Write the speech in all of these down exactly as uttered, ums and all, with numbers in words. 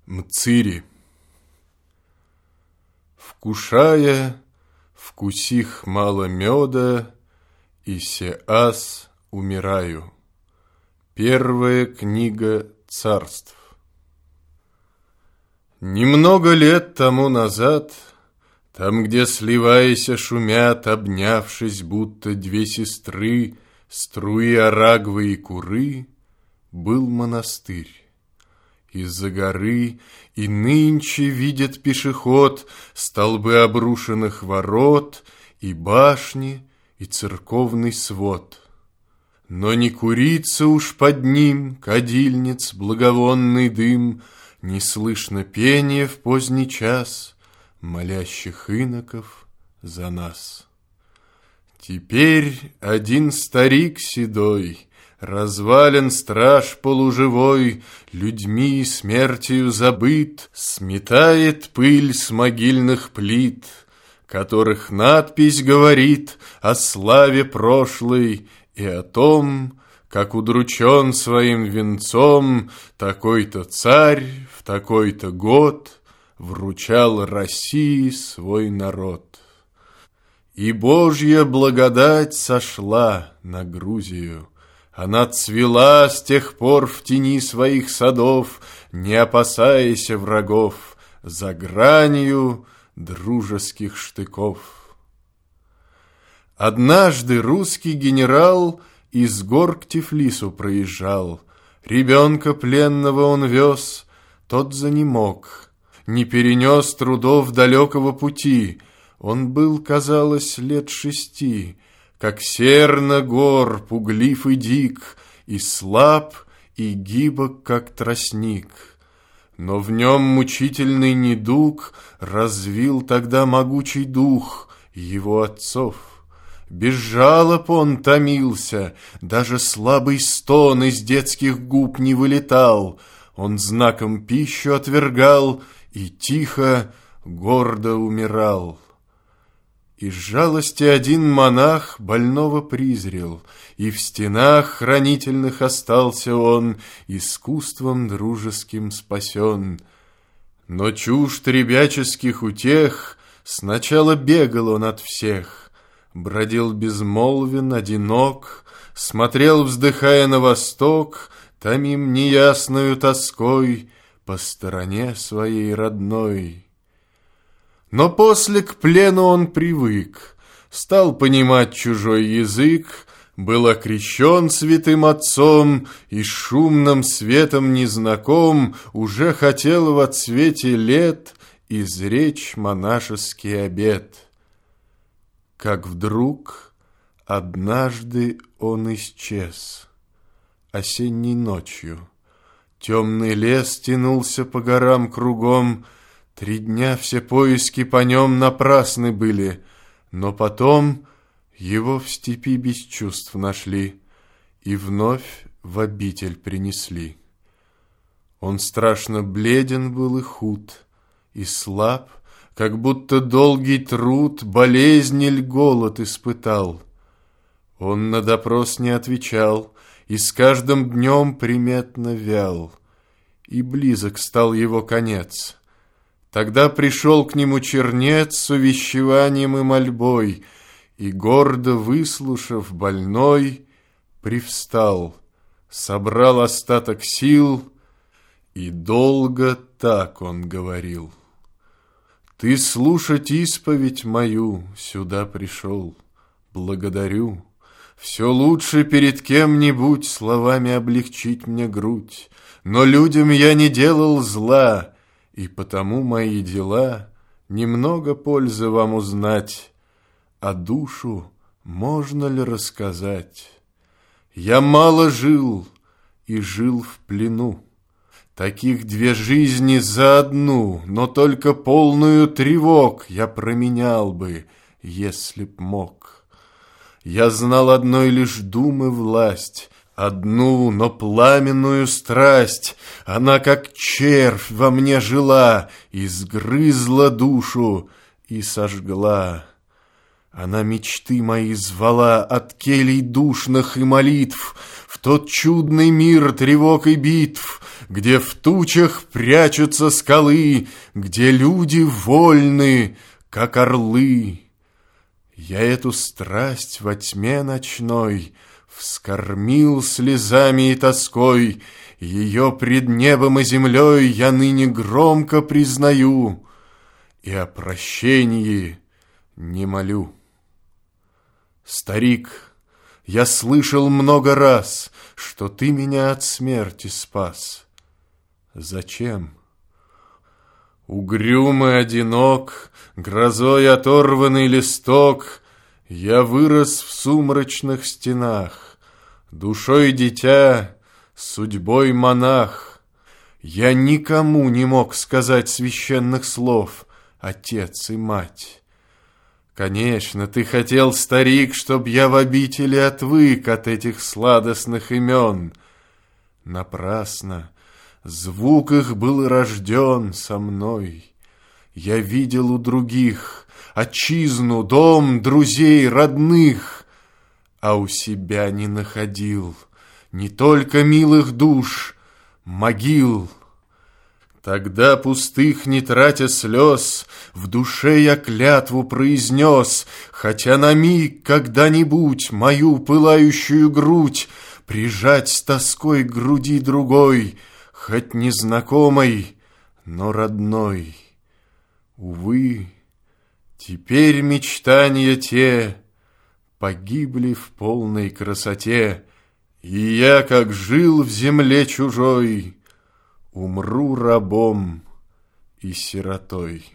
Мцири. Вкушая, вкусих мало меда, и сеас умираю. Первая книга царств. Немного лет тому назад, там, где, сливаясь, шумят, обнявшись, будто две сестры, струи Арагвы и Куры, был монастырь. Из-за горы и нынче видит пешеход столбы обрушенных ворот и башни, и церковный свод. Но не курится уж под ним кадильниц благовонный дым, не слышно пения в поздний час молящих иноков за нас. Теперь один старик седой, развален страж полуживой, людьми и смертью забыт, сметает пыль с могильных плит, которых надпись говорит о славе прошлой и о том, как удручен своим венцом такой-то царь в такой-то год вручал России свой народ. И Божья благодать сошла на Грузию. Она цвела с тех пор в тени своих садов, не опасаясь врагов, за гранью дружеских штыков. Однажды русский генерал из гор к Тифлису проезжал. Ребенка пленного он вез, тот занемог, не перенес трудов далекого пути. Он был, казалось, лет шести, как серна гор, пуглив и дик, и слаб, и гибок, как тростник. Но в нем мучительный недуг развил тогда могучий дух его отцов. Без жалоб он томился, даже слабый стон из детских губ не вылетал. Он знаком пищу отвергал и тихо, гордо умирал. Из жалости один монах больного призрел, и в стенах хранительных остался он, искусством дружеским спасен. Но чужд ребяческих утех, сначала бегал он от всех, бродил безмолвен, одинок, смотрел, вздыхая на восток, томим неясною тоской по стороне своей родной. Но после к плену он привык, стал понимать чужой язык, был окрещен святым отцом и шумным светом незнаком, уже хотел во цвете лет изречь монашеский обет. Как вдруг однажды он исчез осенней ночью. Темный лес тянулся по горам кругом. Три дня все поиски по нем напрасны были, но потом его в степи без чувств нашли и вновь в обитель принесли. Он страшно бледен был и худ, и слаб, как будто долгий труд, болезнь или голод испытал. Он на допрос не отвечал и с каждым днем приметно вял, и близок стал его конец. Тогда пришел к нему чернец с увещеванием и мольбой, и, гордо выслушав больной, привстал, собрал остаток сил, и долго так он говорил: «Ты слушать исповедь мою сюда пришел, благодарю. Все лучше перед кем-нибудь словами облегчить мне грудь, но людям я не делал зла, и потому мои дела немного пользы вам узнать, а душу можно ли рассказать? Я мало жил и жил в плену, таких две жизни за одну, но только полную тревог я променял бы, если б мог. Я знал одной лишь думы власть, одну, но пламенную страсть. Она, как червь, во мне жила, и сгрызла душу, и сожгла. Она мечты мои звала от келей душных и молитв в тот чудный мир тревог и битв, где в тучах прячутся скалы, где люди вольны, как орлы. Я эту страсть во тьме ночной вскормил слезами и тоской, ее пред небом и землей я ныне громко признаю и о прощении не молю. Старик, я слышал много раз, что ты меня от смерти спас. Зачем? Угрюмый одинок, грозой оторванный листок, я вырос в сумрачных стенах, душой дитя, судьбой монах. Я никому не мог сказать священных слов, отец и мать. Конечно, ты хотел, старик, чтоб я в обители отвык от этих сладостных имен. Напрасно. Звук их был рожден со мной. Я видел у других отчизну, дом, друзей, родных, а у себя не находил не только милых душ, могил. Тогда, пустых не тратя слез, в душе я клятву произнес, хотя на миг когда-нибудь мою пылающую грудь прижать с тоской к груди другой, хоть незнакомой, но родной. Увы, теперь мечтания те погибли в полной красоте, и я, как жил в земле чужой, умру рабом и сиротой.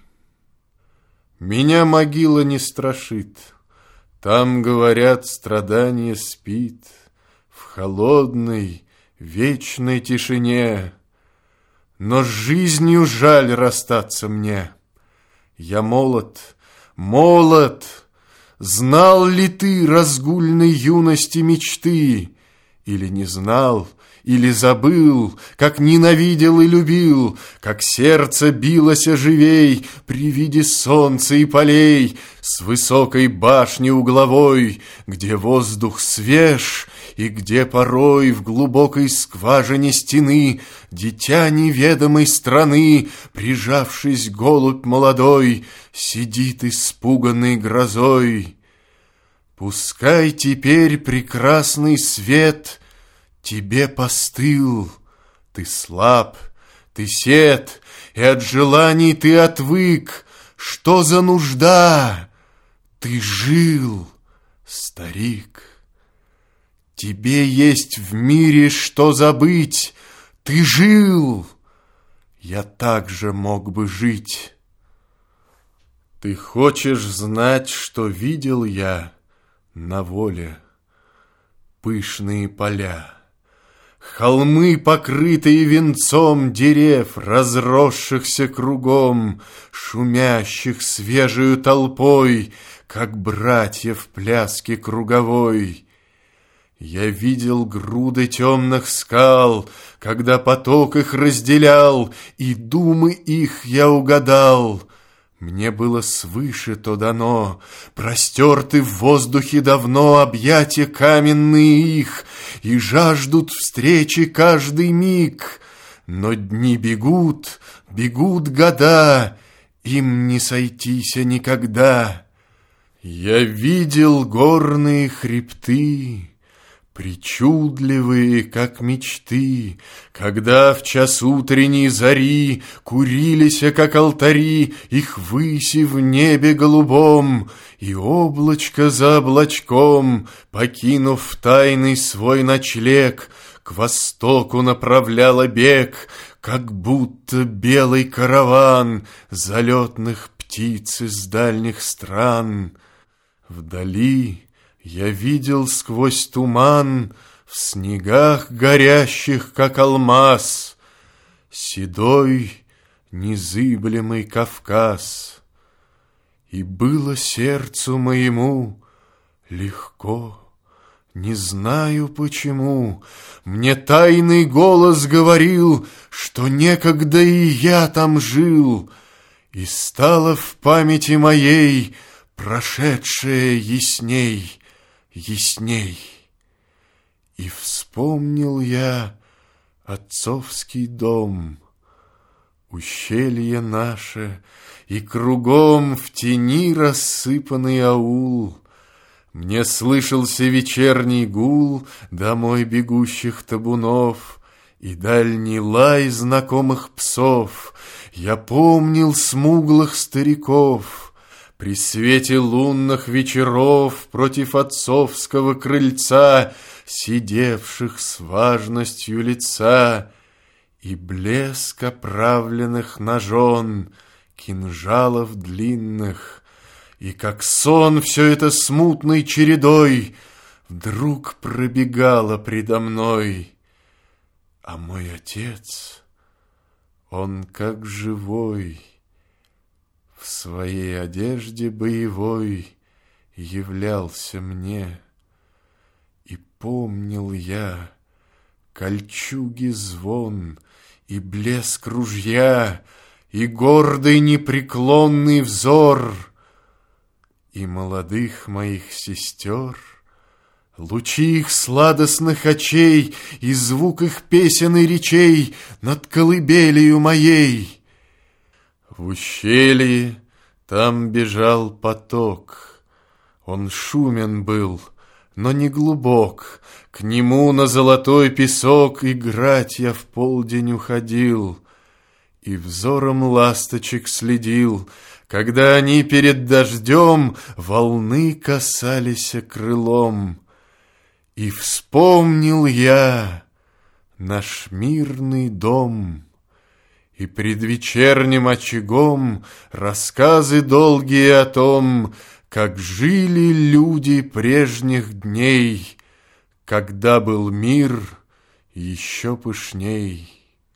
Меня могила не страшит, там, говорят, страдание спит в холодной, вечной тишине. Но с жизнью жаль расстаться мне. Я молод, молод. Знал ли ты разгульной юности мечты? Или не знал, или забыл, как ненавидел и любил, как сердце билось живей при виде солнца и полей с высокой башни угловой, где воздух свеж и где порой в глубокой скважине стены дитя неведомой страны, прижавшись голубь молодой, сидит испуганный грозой. Пускай теперь прекрасный свет тебе постыл, ты слаб, ты сед, и от желаний ты отвык. Что за нужда? Ты жил, старик. Тебе есть в мире что забыть. Ты жил, я также мог бы жить. Ты хочешь знать, что видел я на воле? Пышные поля, холмы, покрытые венцом дерев, разросшихся кругом, шумящих свежею толпой, как братья в пляске круговой. Я видел груды темных скал, когда поток их разделял, и думы их я угадал. Мне было свыше то дано, простерты в воздухе давно объятия каменные их, и жаждут встречи каждый миг. Но дни бегут, бегут года, им не сойтися никогда. Я видел горные хребты, причудливые, как мечты, когда в час утренней зари курилися, как алтари, их выси в небе голубом, и облачко за облачком, покинув тайный свой ночлег, к востоку направляло бег, как будто белый караван залетных птиц из дальних стран. Вдали я видел сквозь туман, в снегах горящих, как алмаз, седой, незыблемый Кавказ. И было сердцу моему легко, не знаю почему. Мне тайный голос говорил, что некогда и я там жил, и стало в памяти моей прошедшее ясней, ясней. И вспомнил я отцовский дом. Ущелье наше, и кругом в тени рассыпанный аул. Мне слышался вечерний гул домой бегущих табунов и дальний лай знакомых псов. Я помнил смуглых стариков при свете лунных вечеров против отцовского крыльца, сидевших с важностью лица, и блеск оправленных ножон, кинжалов длинных. И как сон все это смутной чередой вдруг пробегало предо мной. А мой отец, он как живой, в своей одежде боевой являлся мне. И помнил я кольчуги звон, и блеск ружья, и гордый непреклонный взор, и молодых моих сестер, лучи их сладостных очей и звук их песен и речей над колыбелью моей. В ущелье там бежал поток, он шумен был, но не глубок. К нему на золотой песок играть я в полдень уходил, и взором ласточек следил, когда они перед дождем волны касались крылом. И вспомнил я наш мирный дом, и пред вечерним очагом рассказы долгие о том, как жили люди прежних дней, когда был мир еще пышней.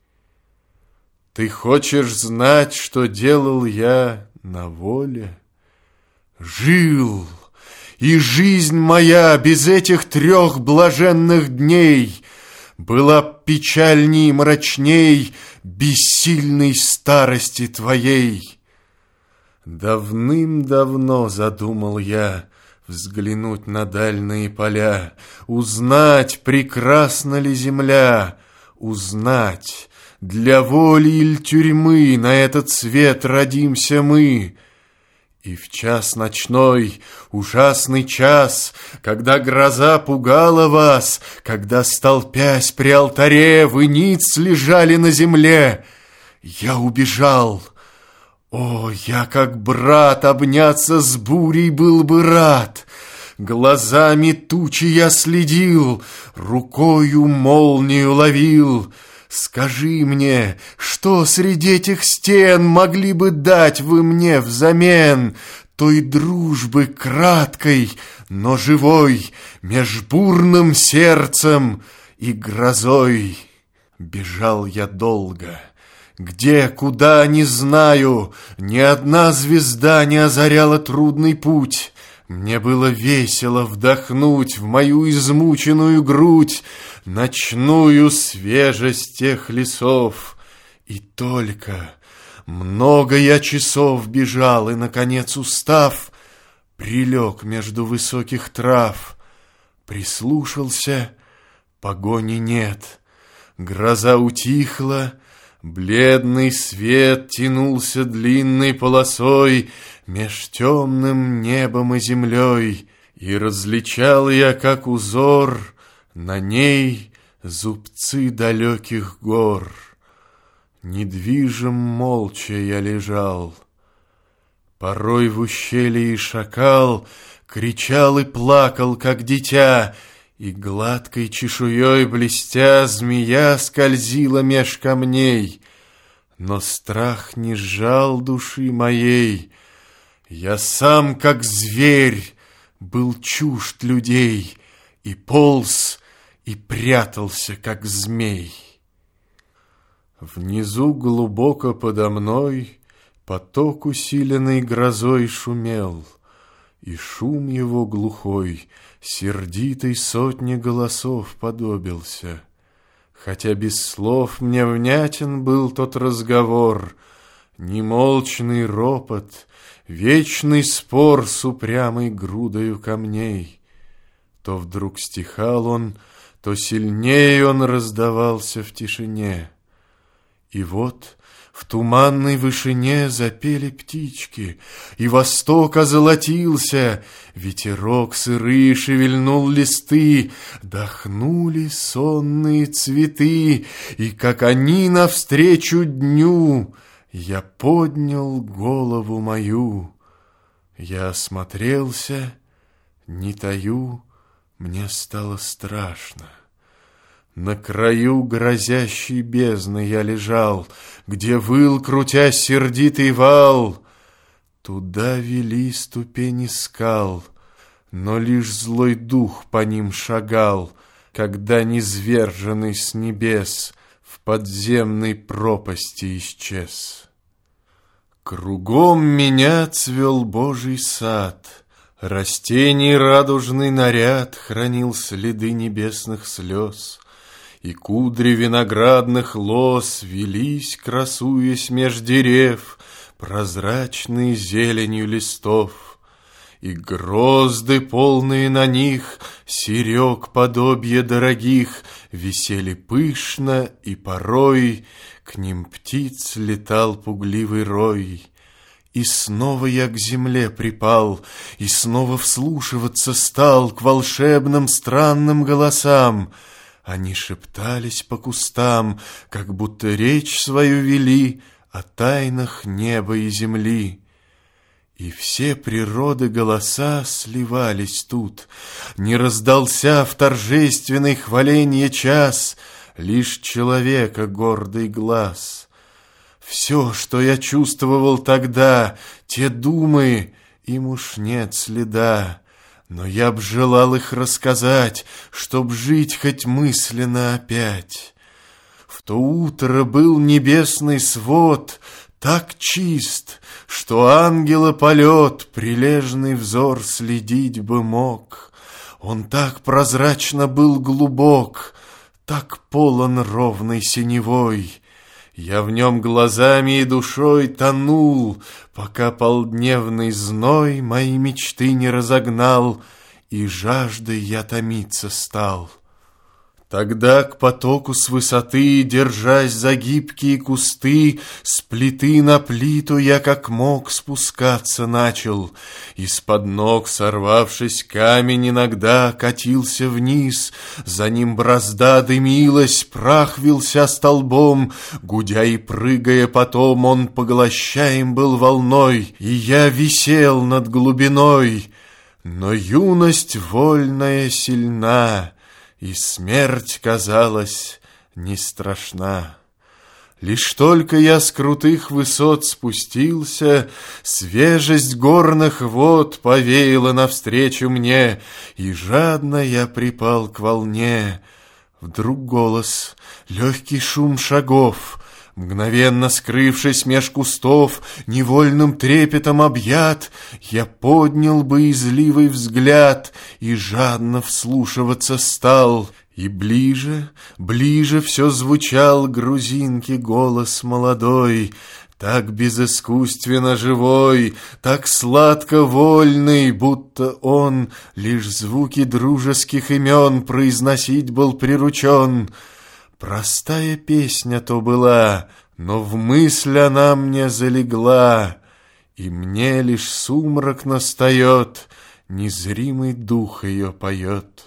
Ты хочешь знать, что делал я на воле? Жил, и жизнь моя без этих трех блаженных дней была печальней и мрачней бессильной старости твоей. Давным-давно задумал я взглянуть на дальние поля, узнать, прекрасна ли земля, узнать, для воли или тюрьмы на этот свет родимся мы. И в час ночной, ужасный час, когда гроза пугала вас, когда, столпясь при алтаре, вы ниц лежали на земле, я убежал. О, я как брат обняться с бурей был бы рад. Глазами тучи я следил, рукою молнию ловил. Скажи мне, что среди этих стен могли бы дать вы мне взамен той дружбы краткой, но живой, меж бурным сердцем и грозой? Бежал я долго, где, куда, не знаю, ни одна звезда не озаряла трудный путь. Мне было весело вдохнуть в мою измученную грудь ночную свежесть тех лесов. И только много я часов бежал, и, наконец, устав, прилег между высоких трав. Прислушался, погони нет, гроза утихла, бледный свет тянулся длинной полосой меж темным небом и землей, и различал я, как узор, на ней зубцы далеких гор. Недвижим молча я лежал. Порой в ущелье шакал кричал и плакал, как дитя, и гладкой чешуей блестя змея скользила меж камней. Но страх не сжал души моей. Я сам, как зверь, был чужд людей, и полз, и прятался, как змей. Внизу глубоко подо мной поток, усиленный грозой, шумел, и шум его глухой сердитой сотне голосов подобился. Хотя без слов мне внятен был тот разговор, немолчный ропот, вечный спор с упрямой грудою камней. То вдруг стихал он, то сильнее он раздавался в тишине. И вот в туманной вышине запели птички, и восток озолотился, ветерок сырые шевельнул листы, дохнули сонные цветы, и как они навстречу дню, я поднял голову мою. Я осмотрелся, не таю, мне стало страшно. На краю грозящей бездны я лежал, где выл, крутясь, сердитый вал. Туда вели ступени скал, но лишь злой дух по ним шагал, когда низверженный с небес в подземной пропасти исчез. Кругом меня цвел Божий сад, растений радужный наряд хранил следы небесных слез, и кудри виноградных лоз велись, красуясь меж дерев, прозрачной зеленью листов, и грозды, полные на них серег подобие дорогих, висели пышно, и порой к ним птиц летал пугливый рой. И снова я к земле припал, и снова вслушиваться стал к волшебным странным голосам. Они шептались по кустам, как будто речь свою вели о тайнах неба и земли. И все природы голоса сливались тут, не раздался в торжественной хваленье час, лишь человека гордый глаз. Все, что я чувствовал тогда, те думы, им уж нет следа. Но я б желал их рассказать, чтоб жить хоть мысленно опять. В то утро был небесный свод так чист, что ангела полет прилежный взор следить бы мог. Он так прозрачно был глубок, так полон ровной синевой. Я в нем глазами и душой тонул, пока полдневный зной мои мечты не разогнал, и жаждой я томиться стал. Тогда к потоку с высоты, держась за гибкие кусты, с плиты на плиту я как мог спускаться начал. Из-под ног, сорвавшись, камень иногда катился вниз, за ним бразда дымилась, прах вился столбом, гудя и прыгая потом, он поглощаем был волной, и я висел над глубиной. Но юность вольная сильна, и смерть, казалось, не страшна. Лишь только я с крутых высот спустился, свежесть горных вод повеяла навстречу мне, и жадно я припал к волне. Вдруг голос, легкий шум шагов, мгновенно скрывшись меж кустов, невольным трепетом объят, я поднял боязливый взгляд и жадно вслушиваться стал. И ближе, ближе все звучал грузинки голос молодой, так безыскусственно живой, так сладко вольный, будто он лишь звуки дружеских имен произносить был приручен. Простая песня то была, но в мысль она мне залегла, и мне лишь сумрак настает, незримый дух ее поет.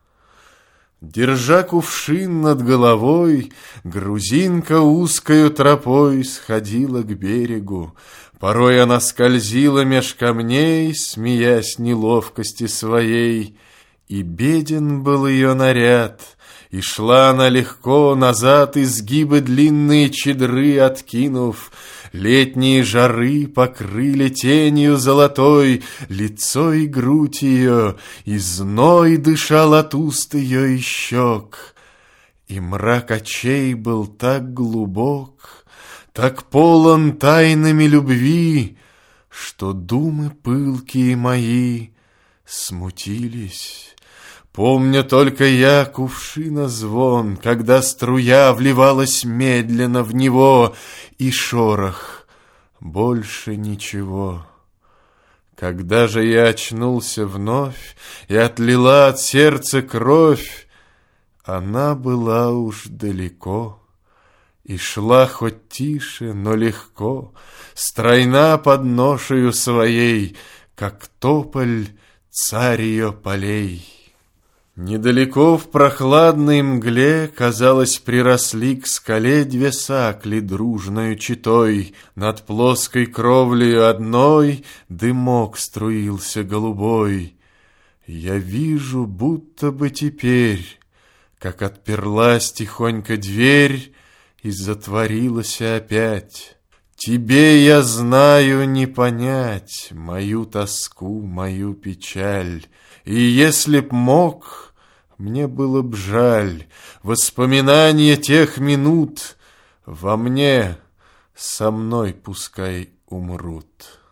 Держа кувшин над головой, грузинка узкою тропой сходила к берегу. Порой она скользила меж камней, смеясь неловкости своей, и беден был ее наряд, и шла она легко назад, изгибы длинные чедры откинув. Летние жары покрыли тенью золотой лицо и грудь ее, и зной дышал от уст ее и щек. И мрак очей был так глубок, так полон тайнами любви, что думы пылкие мои смутились. Помню только я кувшина звон, когда струя вливалась медленно в него, и шорох, больше ничего. Когда же я очнулся вновь, и отлила от сердца кровь, Она была уж далеко, и шла хоть тише, но легко, стройна под ношею своей, как тополь царь ее полей. Недалеко в прохладной мгле, казалось, приросли к скале две сакли дружною четой. Над плоской кровлею одной дымок струился голубой. Я вижу, будто бы теперь, как отперлась тихонько дверь и затворилась опять. Тебе, я знаю, не понять мою тоску, мою печаль. И если б мог, мне было б жаль воспоминания тех минут. Во мне со мной пускай умрут.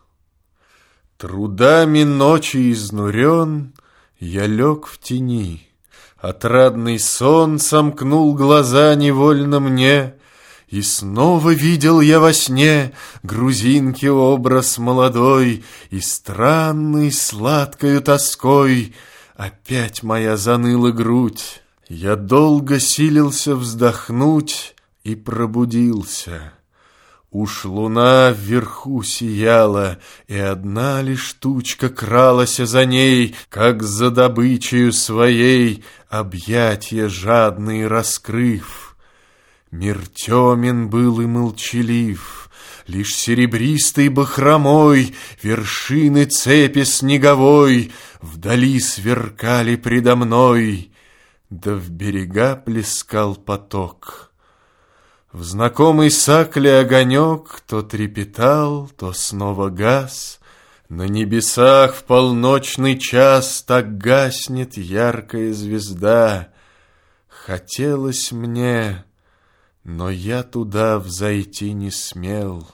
Трудами ночи изнурен, я лег в тени. Отрадный сон сомкнул глаза невольно мне, и снова видел я во сне грузинки образ молодой, и странной сладкою тоской опять моя заныла грудь. Я долго силился вздохнуть и пробудился. Уж луна вверху сияла, и одна лишь тучка кралась за ней, как за добычею своей, объятья жадные раскрыв. Мир темен был и молчалив, лишь серебристой бахромой вершины цепи снеговой вдали сверкали предо мной, да в берега плескал поток. В знакомой сакле огонек то трепетал, то снова гас. На небесах в полночный час так гаснет яркая звезда. Хотелось мне, но я туда взойти не смел.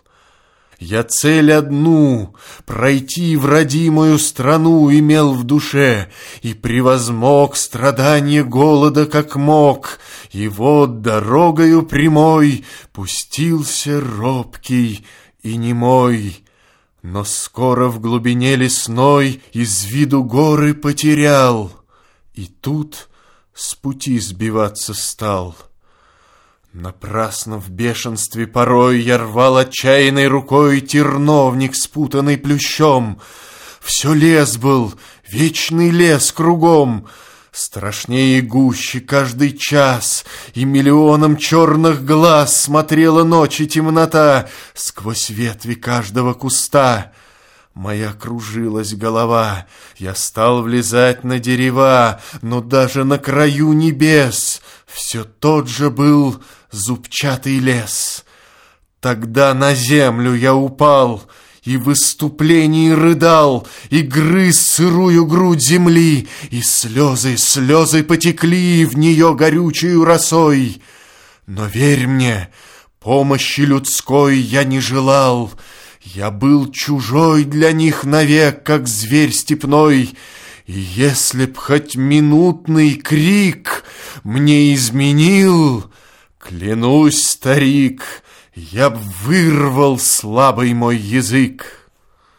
Я цель одну — пройти в родимую страну имел в душе, и превозмог страдания голода как мог, и вот дорогою прямой пустился робкий и немой. Но скоро в глубине лесной из виду горы потерял, и тут с пути сбиваться стал. Напрасно в бешенстве порой я рвал отчаянной рукой терновник, спутанный плющом. Все лес был, вечный лес кругом, страшнее и гуще каждый час, и миллионом черных глаз смотрела ночь и темнота сквозь ветви каждого куста. Моя кружилась голова, я стал влезать на дерева, но даже на краю небес все тот же был зубчатый лес. Тогда на землю я упал и в выступлении рыдал, и грыз сырую грудь земли, и слезы, слезы потекли в нее горючую росой. Но верь мне, помощи людской я не желал, я был чужой для них навек, как зверь степной. И если б хоть минутный крик мне изменил, клянусь, старик, я б вырвал слабый мой язык.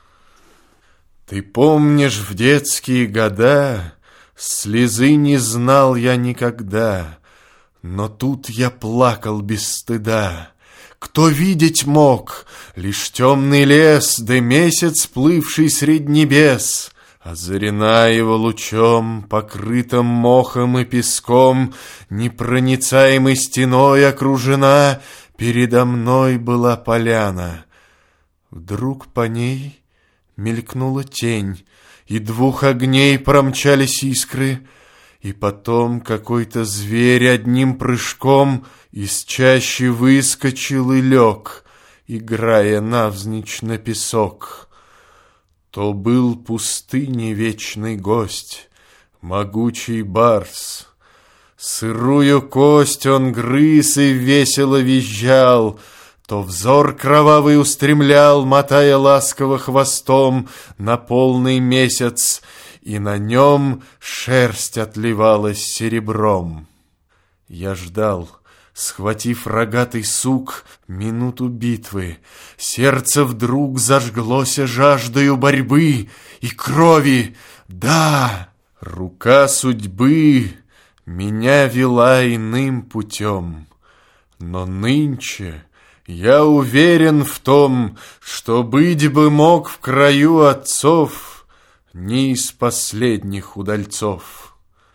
Ты помнишь, в детские года слезы не знал я никогда, но тут я плакал без стыда. Кто видеть мог? Лишь темный лес, да месяц, плывший средь небес. Озарена его лучом, покрытым мохом и песком, непроницаемой стеной окружена, передо мной была поляна. Вдруг по ней мелькнула тень, и двух огней промчались искры, и потом какой-то зверь одним прыжком из чащи выскочил и лег, играя навзничь на песок. То был пустыни вечный гость, могучий барс. Сырую кость он грыз и весело визжал, то взор кровавый устремлял, мотая ласково хвостом на полный месяц, и на нем шерсть отливалась серебром. Я ждал, схватив рогатый сук, минуту битвы. Сердце вдруг зажглося жаждою борьбы и крови. Да, рука судьбы меня вела иным путем. Но нынче я уверен в том, что быть бы мог в краю отцов не из последних удальцов.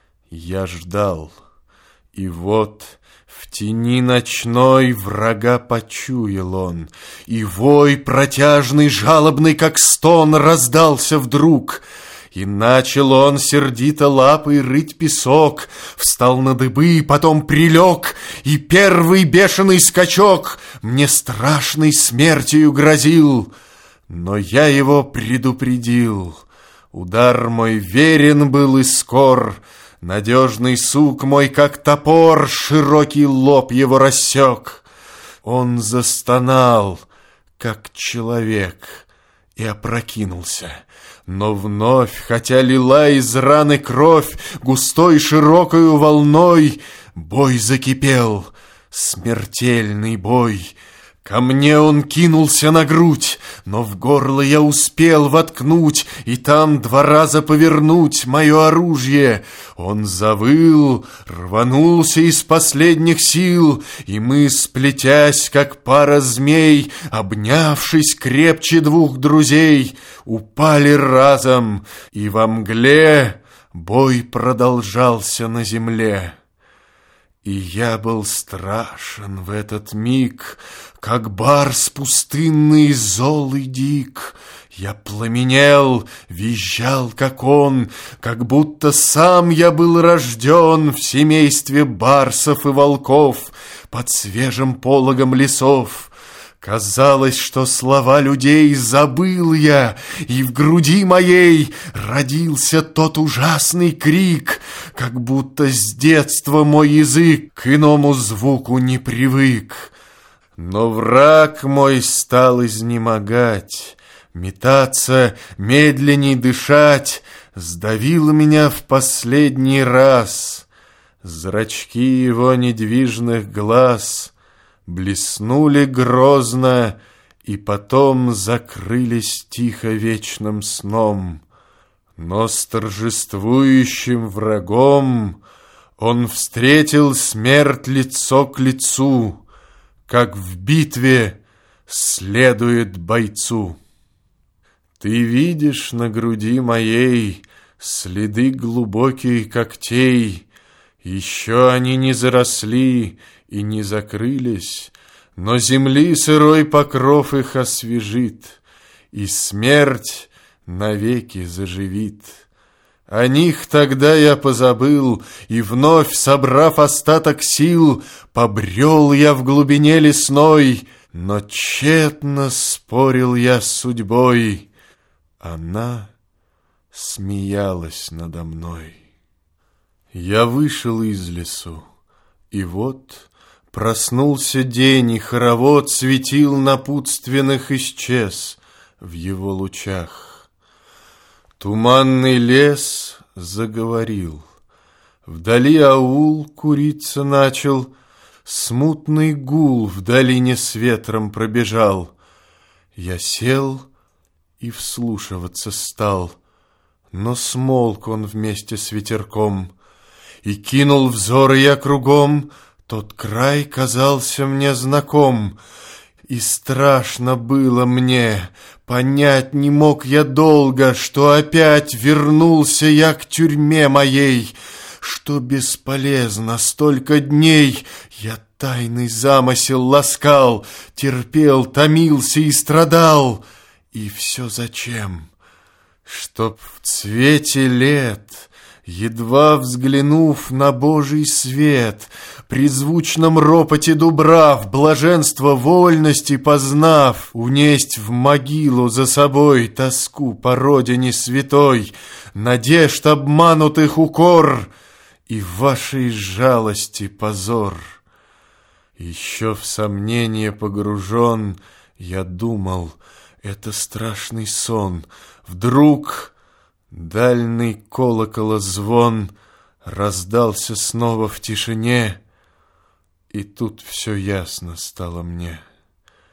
Я ждал, и вот в тени ночной врага почуял он, и вой протяжный, жалобный, как стон, раздался вдруг. И начал он сердито лапой рыть песок, встал на дыбы, потом прилег, и первый бешеный скачок мне страшной смертью грозил. Но я его предупредил. Удар мой верен был и скор, надежный сук мой, как топор, широкий лоб его рассек. Он застонал, как человек, и опрокинулся. Но вновь, хотя лила из раны кровь густой широкою волной, бой закипел, смертельный бой. Ко мне он кинулся на грудь, но в горло я успел воткнуть и там два раза повернуть мое оружие. Он завыл, рванулся из последних сил, и мы, сплетясь, как пара змей, обнявшись крепче двух друзей, упали разом, и во мгле бой продолжался на земле. И я был страшен в этот миг, как барс пустынный, зол и дик. Я пламенел, визжал, как он, как будто сам я был рожден в семействе барсов и волков под свежим пологом лесов. Казалось, что слова людей забыл я, и в груди моей родился тот ужасный крик, как будто с детства мой язык к иному звуку не привык. Но враг мой стал изнемогать, метаться, медленней дышать, сдавил меня в последний раз. Зрачки его недвижных глаз блеснули грозно и потом закрылись тихо вечным сном. Но с торжествующим врагом он встретил смерть лицо к лицу, как в битве следует бойцу. Ты видишь на груди моей следы глубоких когтей, еще они не заросли и не закрылись, но земли сырой покров их освежит, и смерть навеки заживит. О них тогда я позабыл, и вновь, собрав остаток сил, побрел я в глубине лесной, но тщетно спорил я с судьбой. Она смеялась надо мной. Я вышел из лесу, и вот проснулся день, и хоровод светил напутственных исчез в его лучах. Туманный лес заговорил, вдали аул куриться начал, смутный гул в долине с ветром пробежал. Я сел и вслушиваться стал, но смолк он вместе с ветерком, и кинул взоры я кругом. Тот край казался мне знаком, и страшно было мне, понять не мог я долго, что опять вернулся я к тюрьме моей, что бесполезно столько дней я тайный замысел ласкал, терпел, томился и страдал. И все зачем? Чтоб в цвете лет, едва взглянув на Божий свет, при звучном ропоте дубрав, блаженство вольности познав, унесть в могилу за собой тоску по родине святой, надежд обманутых укор и вашей жалости позор. Еще в сомнение погружен, я думал, это страшный сон. Вдруг дальний колокола звон раздался снова в тишине, и тут все ясно стало мне.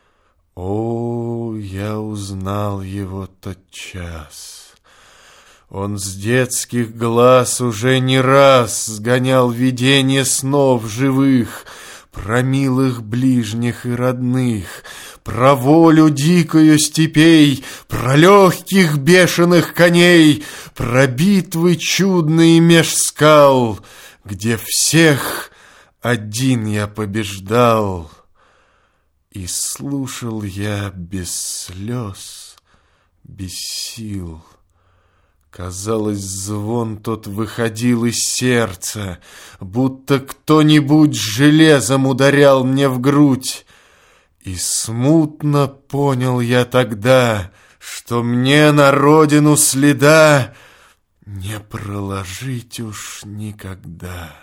О, я узнал его тотчас. Он с детских глаз уже не раз сгонял видение снов живых, про милых ближних и родных, про волю дикую степей, про легких бешеных коней, про битвы чудные меж скал, где всех один я побеждал. И слушал я без слез, без сил. Казалось, звон тот выходил из сердца, будто кто-нибудь железом ударял мне в грудь. И смутно понял я тогда, что мне на родину следа не проложить уж никогда.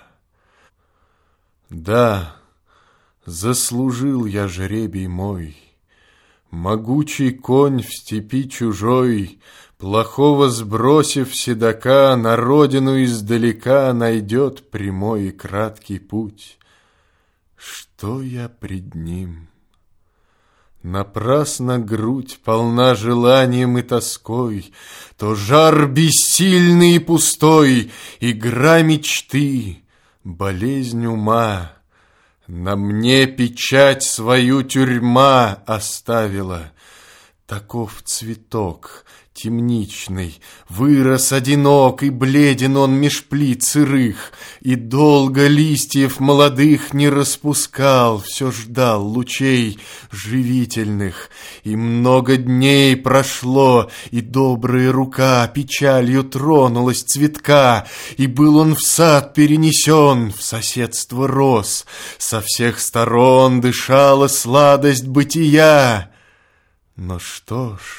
Да, заслужил я жребий мой. Могучий конь в степи чужой, плохого сбросив седока, на родину издалека найдет прямой и краткий путь. Что я пред ним? Напрасно грудь полна желанием и тоской, то жар бессильный и пустой, игра мечты, болезнь ума. На мне печать свою тюрьма оставила. Таков цветок темничный, вырос одинок, и бледен он меж плит сырых, и долго листьев молодых не распускал, все ждал лучей живительных. И много дней прошло, и добрая рука печалью тронулась цветка, и был он в сад перенесен, в соседство роз. Со всех сторон дышала сладость бытия. Но что ж,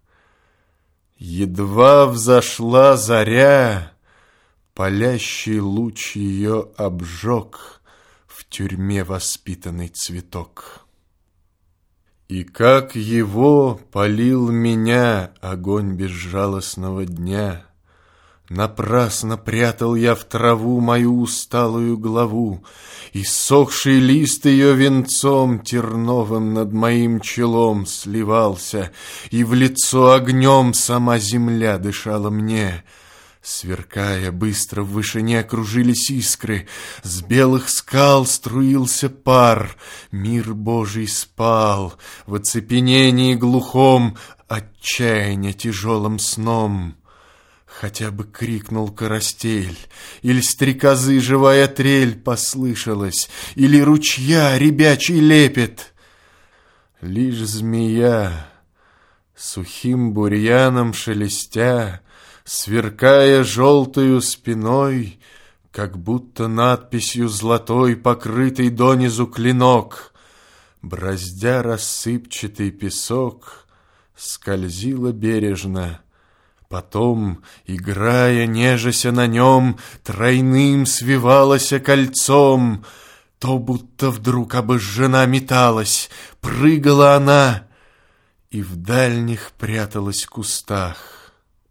едва взошла заря, палящий луч ее обжег в тюрьме воспитанный цветок. И как его палил меня огонь безжалостного дня, напрасно прятал я в траву мою усталую главу, и сохший лист ее венцом терновым над моим челом сливался, и в лицо огнем сама земля дышала мне. Сверкая быстро в вышине кружились искры, с белых скал струился пар, мир Божий спал в оцепенении глухом, отчаяния тяжелым сном. Хотя бы крикнул карастель, или стрекозы живая трель послышалась, или ручья ребячий лепет. Лишь змея, сухим бурьяном шелестя, сверкая желтою спиной, как будто надписью золотой покрытый донизу клинок, браздя рассыпчатый песок, скользила бережно. Потом, играя, нежася на нем, тройным свивалася кольцом. То будто вдруг обожжена металась, прыгала она и в дальних пряталась кустах.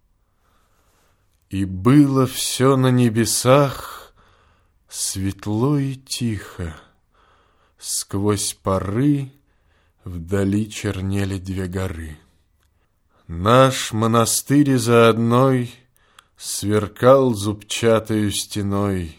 И было все на небесах светло и тихо. Сквозь поры вдали чернели две горы. Наш монастырь за одной сверкал зубчатою стеной.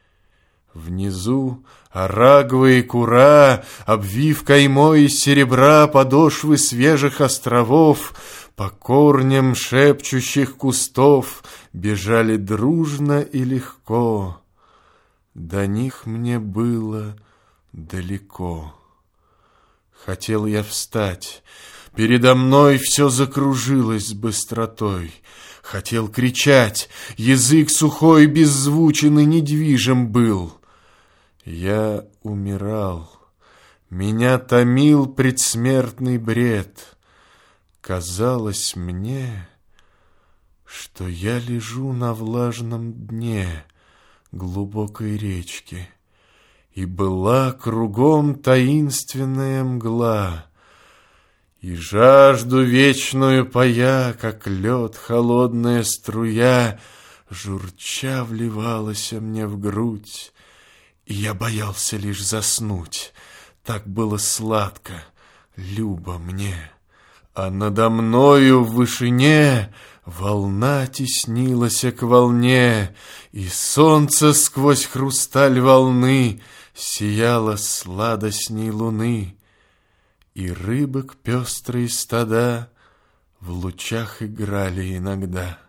Внизу Арагва и Кура, обвив каймой из серебра подошвы свежих островов, по корням шепчущих кустов бежали дружно и легко. До них мне было далеко. Хотел я встать. Передо мной все закружилось с быстротой. Хотел кричать, язык сухой, беззвучен и недвижим был. Я умирал, меня томил предсмертный бред. Казалось мне, что я лежу на влажном дне глубокой речки, и была кругом таинственная мгла. И жажду вечную пая, как лед холодная струя, журча вливалась мне в грудь, и я боялся лишь заснуть. Так было сладко, любо мне. А надо мною в вышине волна теснилась к волне, и солнце сквозь хрусталь волны сияло сладостней луны, и рыбок пестрые стада в лучах играли иногда.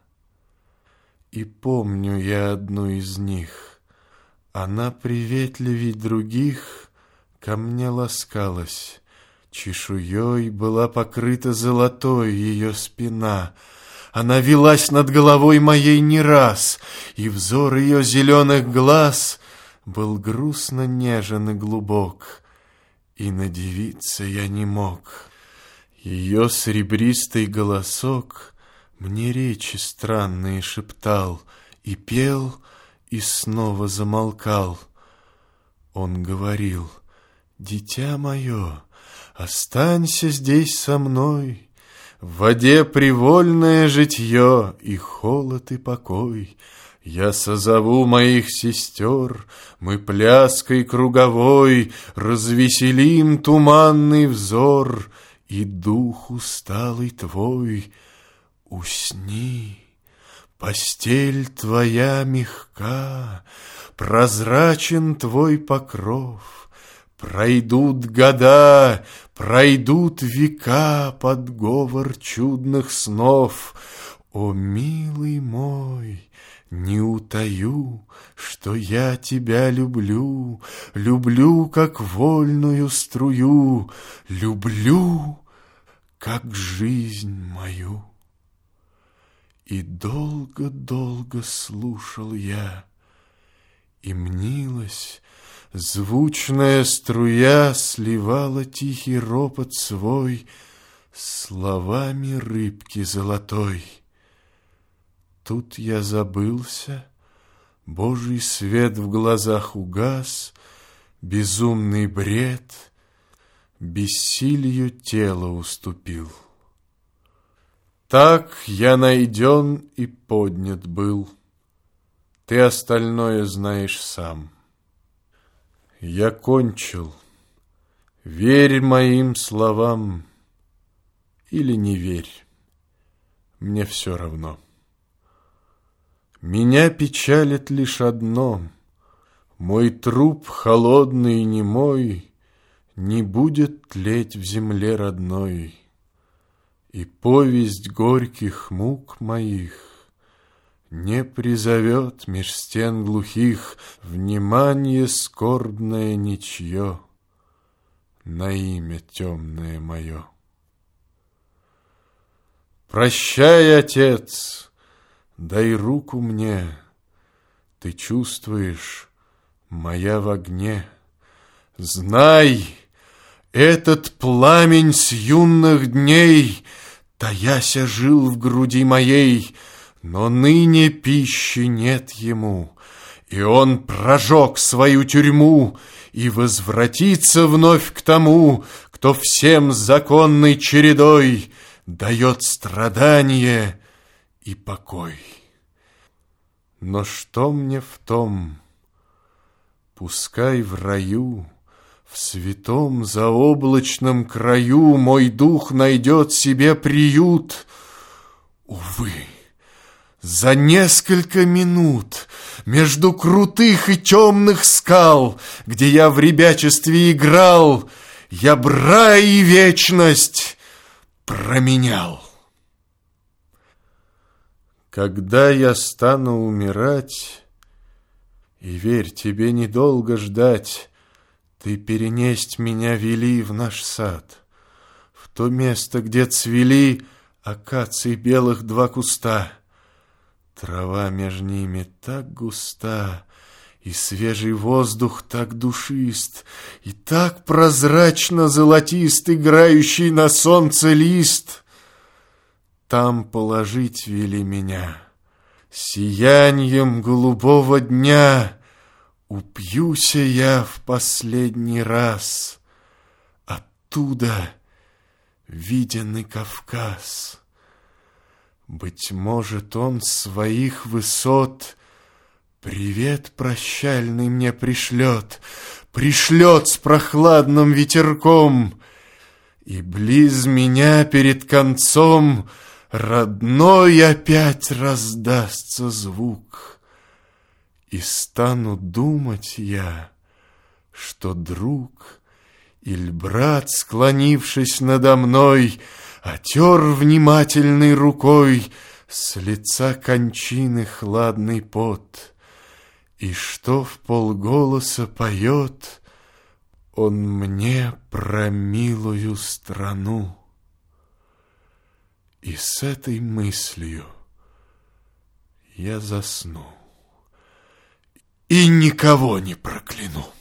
И помню я одну из них, она приветливей других ко мне ласкалась, чешуей была покрыта золотой ее спина. Она велась над головой моей не раз, и взор ее зеленых глаз был грустно нежен и глубок, и надивиться я не мог. Ее серебристый голосок мне речи странные шептал, и пел, и снова замолкал. Он говорил: «Дитя мое, останься здесь со мной, в воде привольное житье и холод и покой. Я созову моих сестер, мы пляской круговой развеселим туманный взор, и дух усталый твой. Усни, постель твоя мягка, прозрачен твой покров. Пройдут года, пройдут века под говор чудных снов. О, милый мой, не утаю, что я тебя люблю, люблю, как вольную струю, люблю, как жизнь мою». И долго-долго слушал я, и мнилось, звучная струя сливала тихий ропот свой словами рыбки золотой. Тут я забылся, Божий свет в глазах угас, безумный бред бессилию тела уступил. Так я найден и поднят был, ты остальное знаешь сам. Я кончил, верь моим словам или не верь, мне все равно. Меня печалит лишь одно: мой труп холодный и немой не будет тлеть в земле родной, и повесть горьких мук моих не призовет меж стен глухих внимание скорбное ничье на имя темное мое. Прощай, отец, дай руку мне, ты чувствуешь, моя в огне. Знай, этот пламень с юных дней, таяся, жил в груди моей, но ныне пищи нет ему, и он прожег свою тюрьму и возвратится вновь к тому, кто всем законной чередой дает страдание и покой. Но что мне в том? Пускай в раю, в святом заоблачном краю мой дух найдет себе приют. Увы, за несколько минут между крутых и темных скал, где я в ребячестве играл, я б рай и вечность променял. Когда я стану умирать, и верь, тебе недолго ждать, ты перенесть меня вели в наш сад, в то место, где цвели акаций белых два куста. Трава между ними так густа, и свежий воздух так душист, и так прозрачно золотист играющий на солнце лист. Там положить вели меня, сиянием голубого дня упьюся я в последний раз. Оттуда виден и Кавказ. Быть может, он с своих высот привет прощальный мне пришлет, пришлет с прохладным ветерком. И близ меня перед концом родной опять раздастся звук. И стану думать я, что друг иль брат, склонившись надо мной, отер внимательной рукой с лица кончины хладный пот, и что вполголоса поет он мне про милую страну. И с этой мыслью я засну и никого не прокляну.